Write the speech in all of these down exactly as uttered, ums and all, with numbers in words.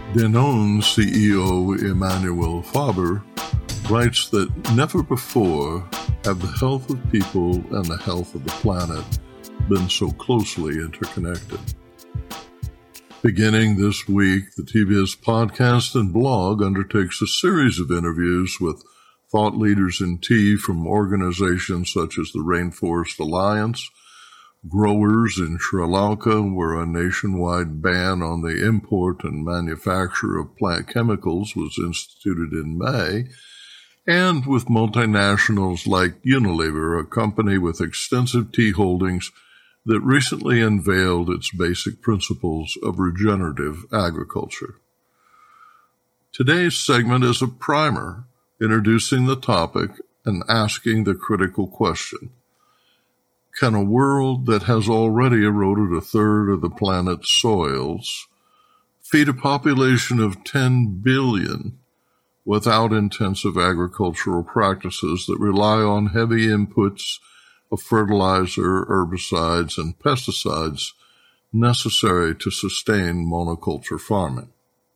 Danone C E O Emmanuel Faber writes that never before have the health of people and the health of the planet been so closely interconnected. Beginning this week, the T V S podcast and blog undertakes a series of interviews with thought leaders in tea from organizations such as the Rainforest Alliance, growers in Sri Lanka, where a nationwide ban on the import and manufacture of plant chemicals was instituted in May, and with multinationals like Unilever, a company with extensive tea holdings that recently unveiled its basic principles of regenerative agriculture. Today's segment is a primer, introducing the topic and asking the critical question: can a world that has already eroded a third of the planet's soils feed a population of ten billion without intensive agricultural practices that rely on heavy inputs of fertilizer, herbicides, and pesticides necessary to sustain monoculture farming?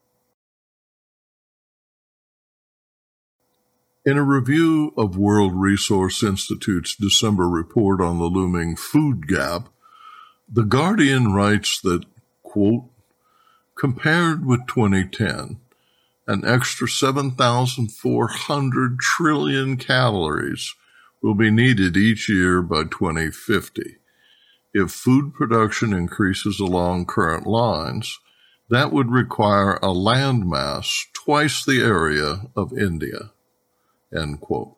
In a review of World Resource Institute's December report on the looming food gap, The Guardian writes that, quote, compared with twenty ten, an extra seven thousand four hundred trillion calories will be needed each year by twenty fifty. If food production increases along current lines, that would require a landmass twice the area of India. End quote.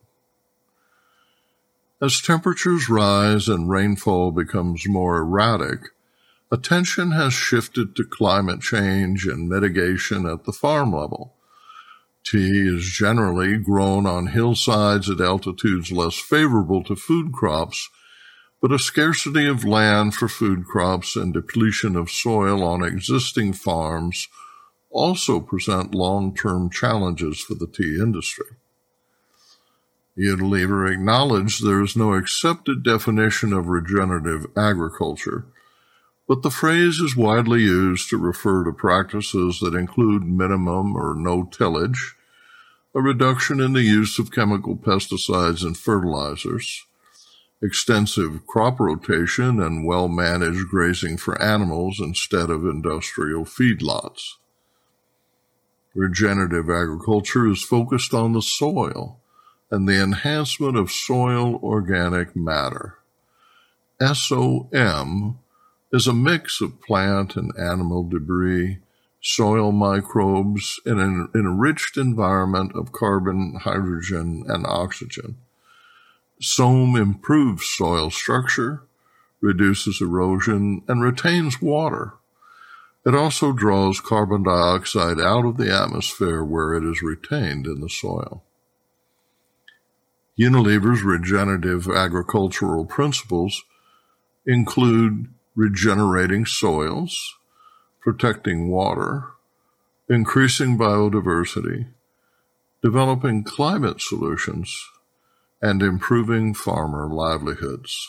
As temperatures rise and rainfall becomes more erratic, attention has shifted to climate change and mitigation at the farm level. Tea is generally grown on hillsides at altitudes less favorable to food crops, but a scarcity of land for food crops and depletion of soil on existing farms also present long-term challenges for the tea industry. Unilever acknowledged there is no accepted definition of regenerative agriculture, but the phrase is widely used to refer to practices that include minimum or no tillage, a reduction in the use of chemical pesticides and fertilizers, extensive crop rotation, and well-managed grazing for animals instead of industrial feedlots. Regenerative agriculture is focused on the soil and the enhancement of soil organic matter. S O M is a mix of plant and animal debris, soil microbes, in an enriched environment of carbon, hydrogen, and oxygen. S O M improves soil structure, reduces erosion, and retains water. It also draws carbon dioxide out of the atmosphere where it is retained in the soil. Unilever's regenerative agricultural principles include regenerating soils, protecting water, increasing biodiversity, developing climate solutions, and improving farmer livelihoods.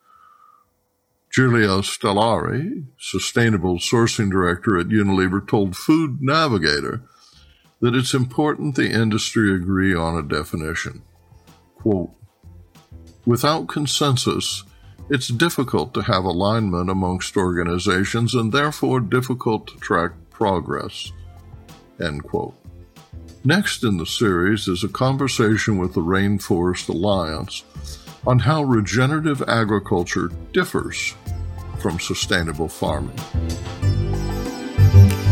Giulia Stellari, Sustainable Sourcing Director at Unilever, told Food Navigator that it's important the industry agree on a definition. Quote, without consensus, it's difficult to have alignment amongst organizations and therefore difficult to track progress. End quote. Next in the series is a conversation with the Rainforest Alliance on how regenerative agriculture differs from sustainable farming.